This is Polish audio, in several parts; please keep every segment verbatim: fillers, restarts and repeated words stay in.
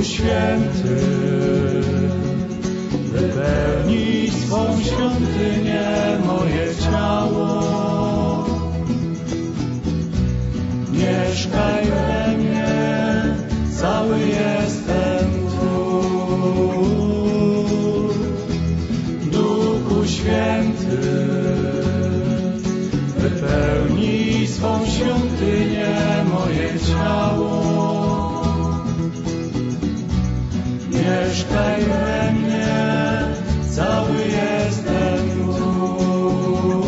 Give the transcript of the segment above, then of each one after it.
Duchu Święty, wypełnij swą świątynię moje ciało. Mieszkaj we mnie, cały jestem Twój. Duchu Święty, wypełnij swą świątynię moje ciało. Mieszkaj we mnie, cały jestem Twój.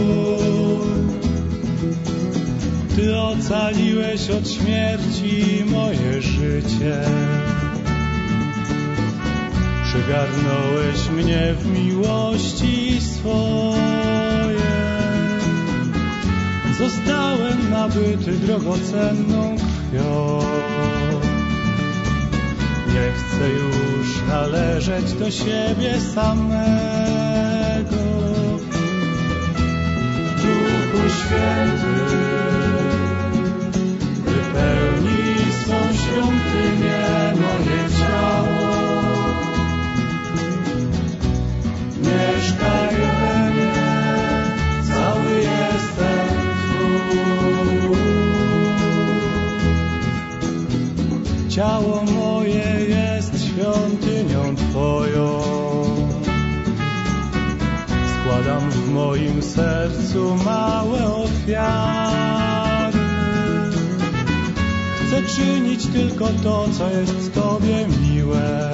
Ty ocaliłeś od śmierci moje życie. Przygarnąłeś mnie w miłości swojej. Zostałem nabyty drogocenną krwią. Nie chcę już należeć do siebie samego. Duchu Święty, wypełnij swą świątynię moje ciało. Mieszkaj we mnie, cały jestem Twój. Ciało moje jest świątynią Twoją. Składam w moim sercu małe ofiary. Chcę czynić tylko to, co jest Tobie miłe.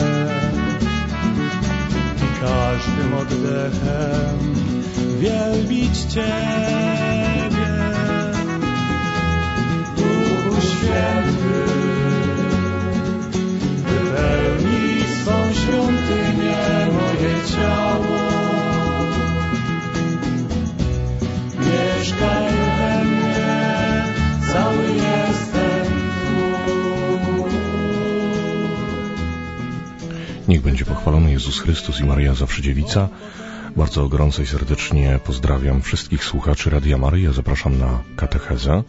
I każdym oddechem wielbić Ciebie. Duchu Święty, wypełnij swą świątynię moje ciało. Mieszkaj we mnie, cały jestem Twój. Niech będzie pochwalony Jezus Chrystus i Maryja Zawsze Dziewica. Bardzo gorąco i serdecznie pozdrawiam wszystkich słuchaczy Radia Maryja. Zapraszam na katechezę.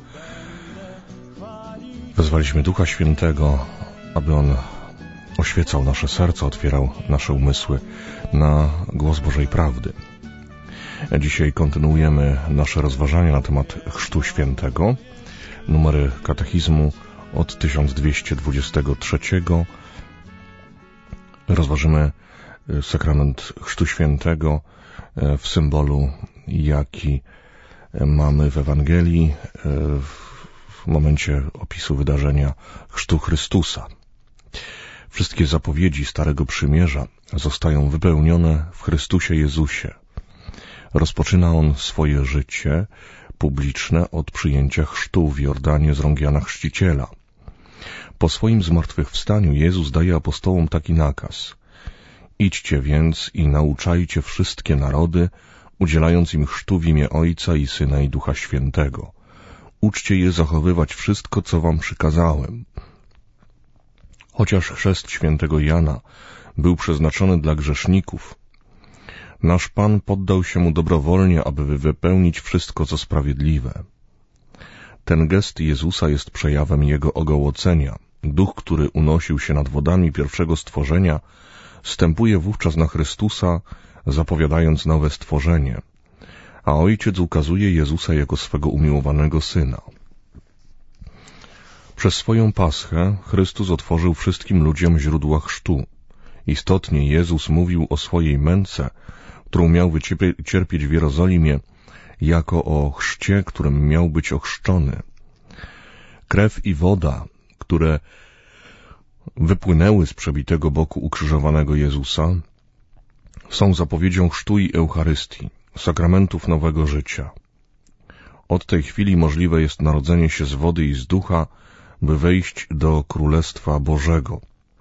Wezwaliśmy Ducha Świętego, aby On oświecał nasze serca, otwierał nasze umysły na głos Bożej prawdy. Dzisiaj kontynuujemy nasze rozważania na temat Chrztu Świętego. Numery katechizmu od tysiąc dwieście dwudziestego trzeciego. Rozważymy sakrament Chrztu Świętego w symbolu, jaki mamy w Ewangelii w momencie opisu wydarzenia Chrztu Chrystusa. Wszystkie zapowiedzi Starego Przymierza zostają wypełnione w Chrystusie Jezusie. Rozpoczyna On swoje życie publiczne od przyjęcia chrztu w Jordanie z rąk Jana Chrzciciela. Po swoim zmartwychwstaniu Jezus daje apostołom taki nakaz: idźcie więc i nauczajcie wszystkie narody, udzielając im chrztu w imię Ojca i Syna i Ducha Świętego. Uczcie je zachowywać wszystko, co wam przykazałem. Chociaż chrzest świętego Jana był przeznaczony dla grzeszników, nasz Pan poddał się mu dobrowolnie, aby wypełnić wszystko, co sprawiedliwe. Ten gest Jezusa jest przejawem Jego ogołocenia. Duch, który unosił się nad wodami pierwszego stworzenia, wstępuje wówczas na Chrystusa, zapowiadając nowe stworzenie, a Ojciec ukazuje Jezusa jako swego umiłowanego Syna. Przez swoją paschę Chrystus otworzył wszystkim ludziom źródła chrztu. Istotnie Jezus mówił o swojej męce, którą miał wycierpieć w Jerozolimie, jako o chrzcie, którym miał być ochrzczony. Krew i woda, które wypłynęły z przebitego boku ukrzyżowanego Jezusa, są zapowiedzią chrztu i Eucharystii, sakramentów nowego życia. Od tej chwili możliwe jest narodzenie się z wody i z ducha, by wejść do Królestwa Bożego.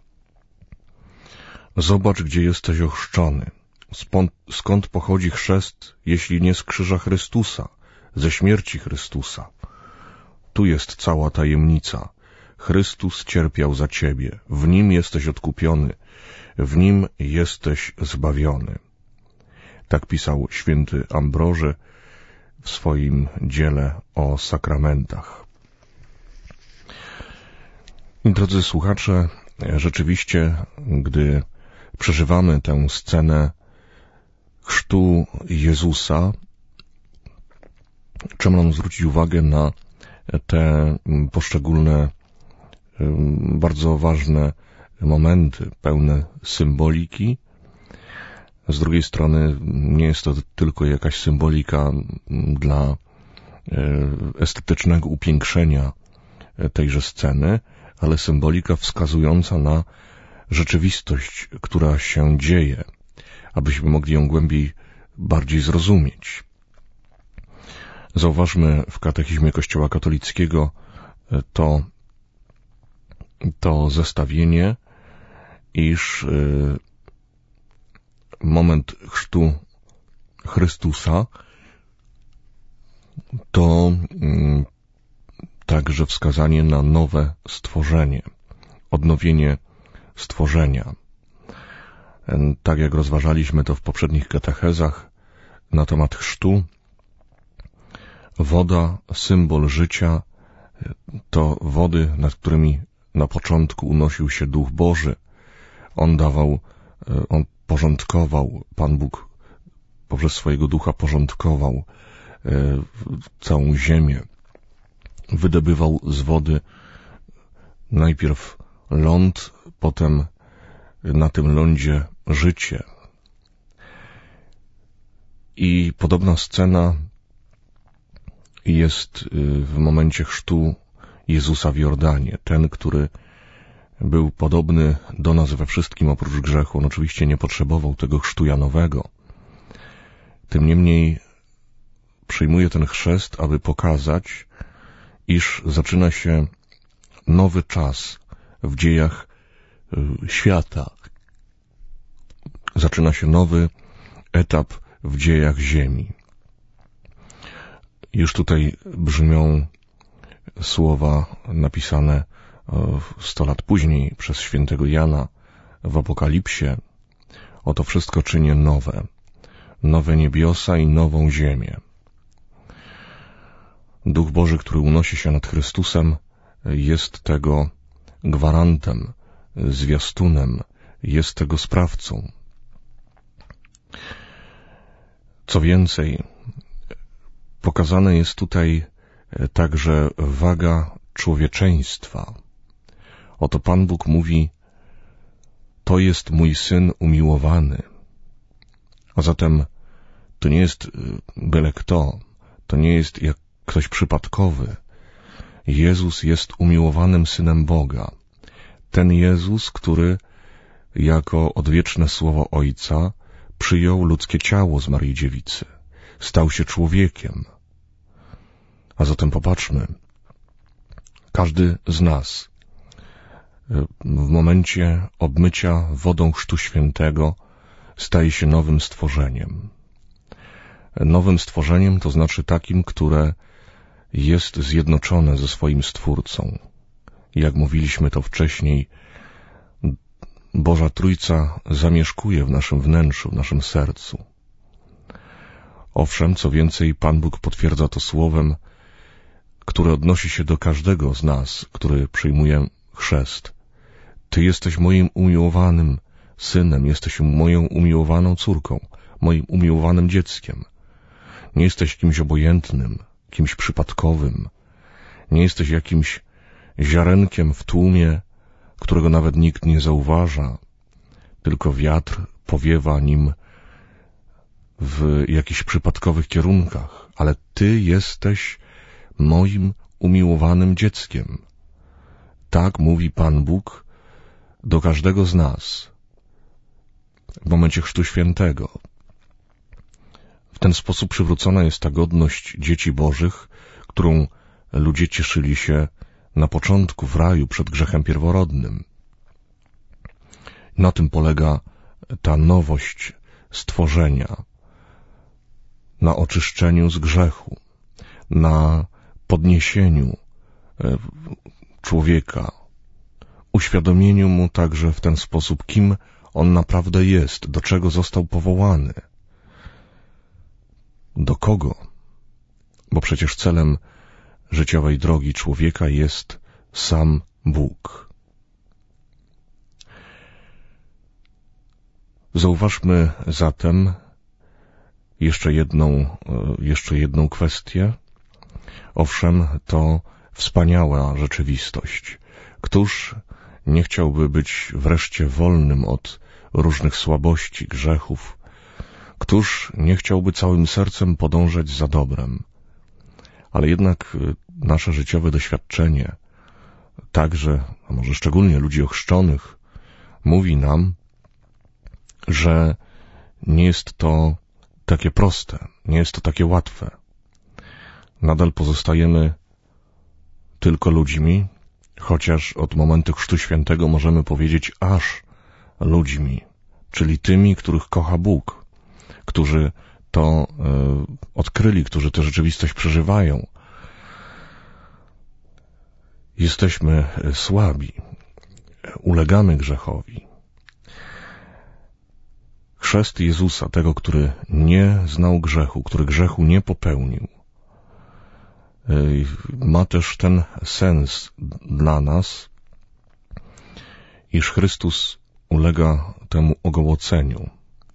Zobacz, gdzie jesteś ochrzczony. Skąd, skąd pochodzi chrzest, jeśli nie z krzyża Chrystusa, ze śmierci Chrystusa? Tu jest cała tajemnica. Chrystus cierpiał za ciebie. W Nim jesteś odkupiony. W Nim jesteś zbawiony. Tak pisał święty Ambroży w swoim dziele o sakramentach. Drodzy słuchacze, rzeczywiście, gdy przeżywamy tę scenę chrztu Jezusa, trzeba nam zwrócić uwagę na te poszczególne, bardzo ważne momenty, pełne symboliki. Z drugiej strony nie jest to tylko jakaś symbolika dla estetycznego upiększenia tejże sceny, ale symbolika wskazująca na rzeczywistość, która się dzieje, abyśmy mogli ją głębiej, bardziej zrozumieć. Zauważmy w katechizmie Kościoła katolickiego to, to zestawienie, iż moment chrztu Chrystusa to także wskazanie na nowe stworzenie, odnowienie stworzenia. Tak jak rozważaliśmy to w poprzednich katechezach na temat chrztu, woda, symbol życia, to wody, nad którymi na początku unosił się Duch Boży. On dawał, on porządkował, Pan Bóg poprzez swojego Ducha porządkował całą ziemię. Wydobywał z wody najpierw ląd, potem na tym lądzie życie. I podobna scena jest w momencie chrztu Jezusa w Jordanie. Ten, który był podobny do nas we wszystkim oprócz grzechu. On oczywiście nie potrzebował tego chrztu Janowego. Tym niemniej przyjmuje ten chrzest, aby pokazać, iż zaczyna się nowy czas w dziejach świata. Zaczyna się nowy etap w dziejach ziemi. Już tutaj brzmią słowa napisane sto lat później przez świętego Jana w Apokalipsie. Oto wszystko czynię nowe, nowe niebiosa i nową ziemię. Duch Boży, który unosi się nad Chrystusem, jest tego gwarantem, zwiastunem, jest tego sprawcą. Co więcej, pokazane jest tutaj także waga człowieczeństwa. Oto Pan Bóg mówi: to jest mój Syn umiłowany. A zatem to nie jest byle kto, to nie jest jak ktoś przypadkowy. Jezus jest umiłowanym Synem Boga. Ten Jezus, który jako odwieczne słowo Ojca przyjął ludzkie ciało z Maryi Dziewicy. Stał się człowiekiem. A zatem popatrzmy. Każdy z nas w momencie obmycia wodą Chrztu Świętego staje się nowym stworzeniem. Nowym stworzeniem to znaczy takim, które jest zjednoczone ze swoim Stwórcą. Jak mówiliśmy to wcześniej, Boża Trójca zamieszkuje w naszym wnętrzu, w naszym sercu. Owszem, co więcej, Pan Bóg potwierdza to słowem, które odnosi się do każdego z nas, który przyjmuje chrzest. Ty jesteś moim umiłowanym synem, jesteś moją umiłowaną córką, moim umiłowanym dzieckiem. Nie jesteś kimś obojętnym, kimś przypadkowym. Nie jesteś jakimś ziarenkiem w tłumie, którego nawet nikt nie zauważa, tylko wiatr powiewa nim w jakichś przypadkowych kierunkach, ale Ty jesteś moim umiłowanym dzieckiem. Tak mówi Pan Bóg do każdego z nas w momencie Chrztu Świętego. W ten sposób przywrócona jest ta godność dzieci Bożych, którą ludzie cieszyli się na początku w raju przed grzechem pierworodnym. Na tym polega ta nowość stworzenia, na oczyszczeniu z grzechu, na podniesieniu człowieka, uświadomieniu mu także w ten sposób, kim on naprawdę jest, do czego został powołany, do kogo, bo przecież celem życiowej drogi człowieka jest sam Bóg. Zauważmy zatem jeszcze jedną, jeszcze jedną kwestię. Owszem, to wspaniała rzeczywistość. Któż nie chciałby być wreszcie wolnym od różnych słabości, grzechów? Któż nie chciałby całym sercem podążać za dobrem? Ale jednak nasze życiowe doświadczenie, także, a może szczególnie ludzi ochrzczonych, mówi nam, że nie jest to takie proste, nie jest to takie łatwe. Nadal pozostajemy tylko ludźmi, chociaż od momentu Chrztu Świętego możemy powiedzieć aż ludźmi, czyli tymi, których kocha Bóg, którzy to y, odkryli, którzy tę rzeczywistość przeżywają. Jesteśmy słabi, ulegamy grzechowi. Chrzest Jezusa, tego, który nie znał grzechu, który grzechu nie popełnił, ma też ten sens dla nas, iż Chrystus ulega temu ogołoceniu.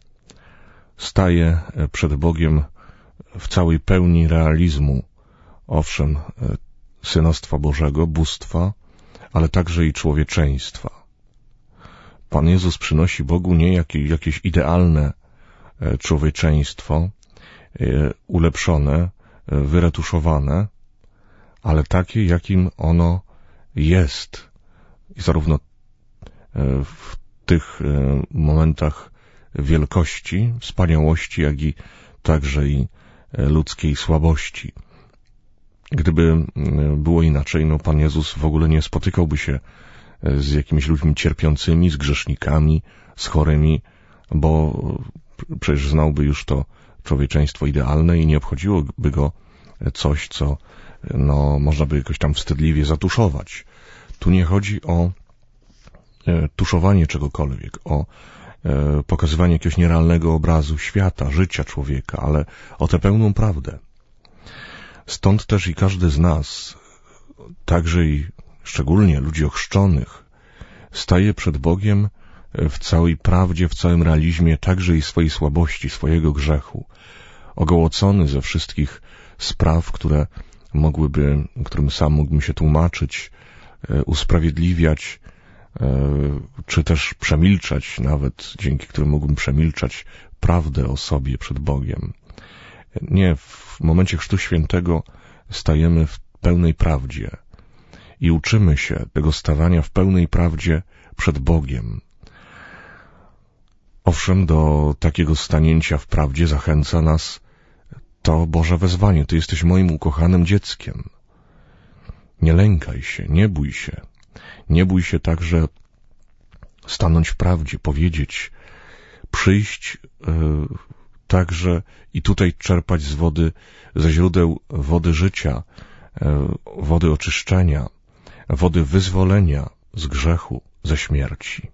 Staje przed Bogiem w całej pełni realizmu, owszem, synostwa Bożego, bóstwa, ale także i człowieczeństwa. Pan Jezus przynosi Bogu nie jakieś idealne człowieczeństwo, ulepszone, wyretuszowane, ale takie, jakim ono jest. I zarówno w tych momentach wielkości, wspaniałości, jak i także i ludzkiej słabości. Gdyby było inaczej, no Pan Jezus w ogóle nie spotykałby się z jakimiś ludźmi cierpiącymi, z grzesznikami, z chorymi, bo przecież znałby już to człowieczeństwo idealne i nie obchodziłoby go coś, co no, można by jakoś tam wstydliwie zatuszować. Tu nie chodzi o e, tuszowanie czegokolwiek, o e, pokazywanie jakiegoś nierealnego obrazu świata, życia człowieka, ale o tę pełną prawdę. Stąd też i każdy z nas, także i szczególnie ludzi ochrzczonych, staje przed Bogiem w całej prawdzie, w całym realizmie, także i swojej słabości, swojego grzechu, ogołocony ze wszystkich spraw, które mogłyby, którym sam mógłbym się tłumaczyć, usprawiedliwiać, czy też przemilczać, nawet dzięki którym mógłbym przemilczać prawdę o sobie przed Bogiem. Nie, w momencie Chrztu Świętego stajemy w pełnej prawdzie i uczymy się tego stawania w pełnej prawdzie przed Bogiem. Owszem, do takiego stanięcia w prawdzie zachęca nas to Boże wezwanie. Ty jesteś moim ukochanym dzieckiem. Nie lękaj się, nie bój się. Nie bój się także stanąć w prawdzie, powiedzieć, przyjść yy, także i tutaj czerpać z wody, ze źródeł wody życia, yy, wody oczyszczenia, wody wyzwolenia z grzechu, ze śmierci.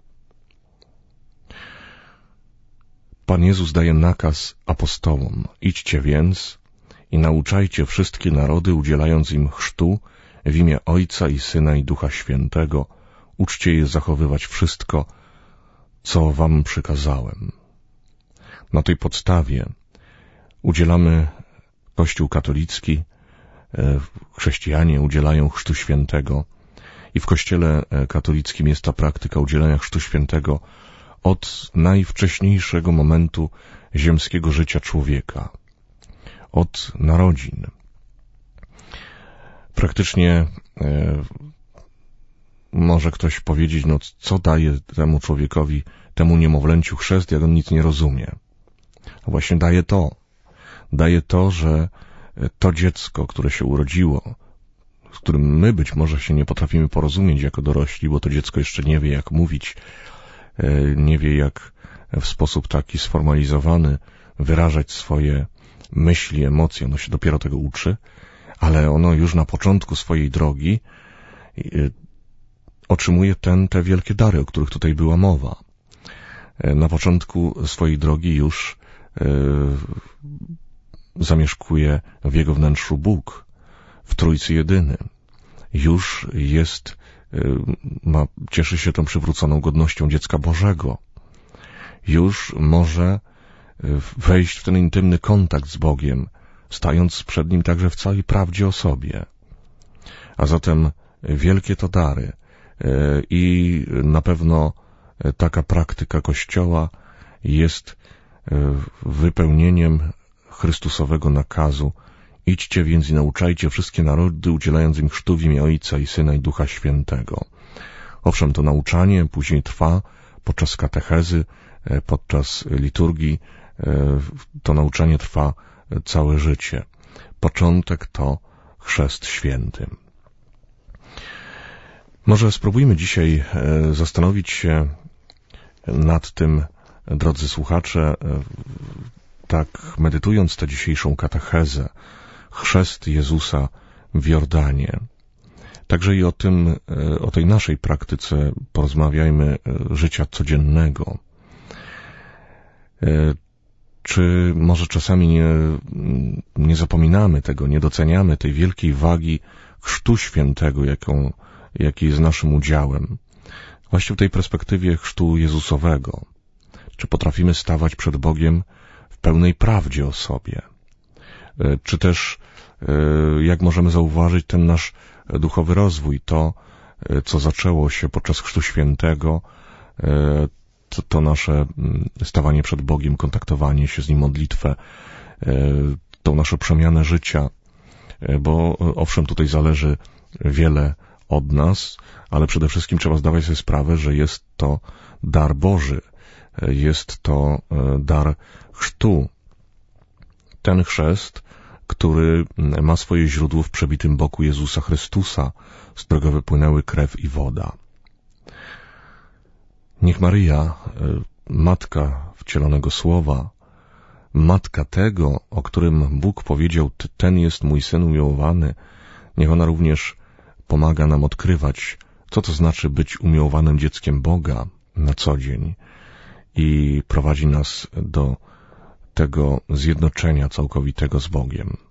Pan Jezus daje nakaz apostołom: idźcie więc i nauczajcie wszystkie narody, udzielając im chrztu w imię Ojca i Syna i Ducha Świętego. Uczcie je zachowywać wszystko, co wam przykazałem. Na tej podstawie udzielamy, Kościół katolicki, chrześcijanie udzielają chrztu świętego i w Kościele katolickim jest ta praktyka udzielania chrztu świętego od najwcześniejszego momentu ziemskiego życia człowieka, od narodzin. Praktycznie e, może ktoś powiedzieć, no co daje temu człowiekowi, temu niemowlęciu chrzest, jak on nic nie rozumie. A właśnie daje to. Daje to, że to dziecko, które się urodziło, z którym my być może się nie potrafimy porozumieć jako dorośli, bo to dziecko jeszcze nie wie, jak mówić, nie wie, jak w sposób taki sformalizowany wyrażać swoje myśli, emocje. Ono się dopiero tego uczy, ale ono już na początku swojej drogi otrzymuje ten, te wielkie dary, o których tutaj była mowa. Na początku swojej drogi już zamieszkuje w jego wnętrzu Bóg, w Trójcy Jedyny. Już jest, ma, cieszy się tą przywróconą godnością dziecka Bożego. już może wejść w ten intymny kontakt z Bogiem, stając przed Nim także w całej prawdzie o sobie. A zatem wielkie to dary i na pewno taka praktyka Kościoła jest wypełnieniem Chrystusowego nakazu: idźcie więc i nauczajcie wszystkie narody, udzielając im chrztu w imię Ojca i Syna i Ducha Świętego. Owszem, to nauczanie później trwa podczas katechezy, podczas liturgii, to nauczanie trwa całe życie. Początek to chrzest święty. Może spróbujmy dzisiaj zastanowić się nad tym, drodzy słuchacze, tak medytując tę dzisiejszą katechezę, chrzest Jezusa w Jordanie. Także i o tym, o tej naszej praktyce porozmawiajmy życia codziennego. Czy może czasami nie, nie zapominamy tego, nie doceniamy tej wielkiej wagi chrztu świętego, jaką, jaki jest naszym udziałem? Właśnie w tej perspektywie chrztu Jezusowego. Czy potrafimy stawać przed Bogiem w pełnej prawdzie o sobie? Czy też, jak możemy zauważyć, ten nasz duchowy rozwój, to, co zaczęło się podczas chrztu świętego, to, to nasze stawanie przed Bogiem, kontaktowanie się z Nim, modlitwę, tą naszą przemianę życia, bo owszem, tutaj zależy wiele od nas, ale przede wszystkim trzeba zdawać sobie sprawę, że jest to dar Boży, jest to dar chrztu. Ten chrzest, który ma swoje źródło w przebitym boku Jezusa Chrystusa, z którego wypłynęły krew i woda. Niech Maryja, matka wcielonego Słowa, matka tego, o którym Bóg powiedział: ten jest mój Syn umiłowany, niech ona również pomaga nam odkrywać, co to znaczy być umiłowanym dzieckiem Boga na co dzień i prowadzi nas do tego zjednoczenia całkowitego z Bogiem.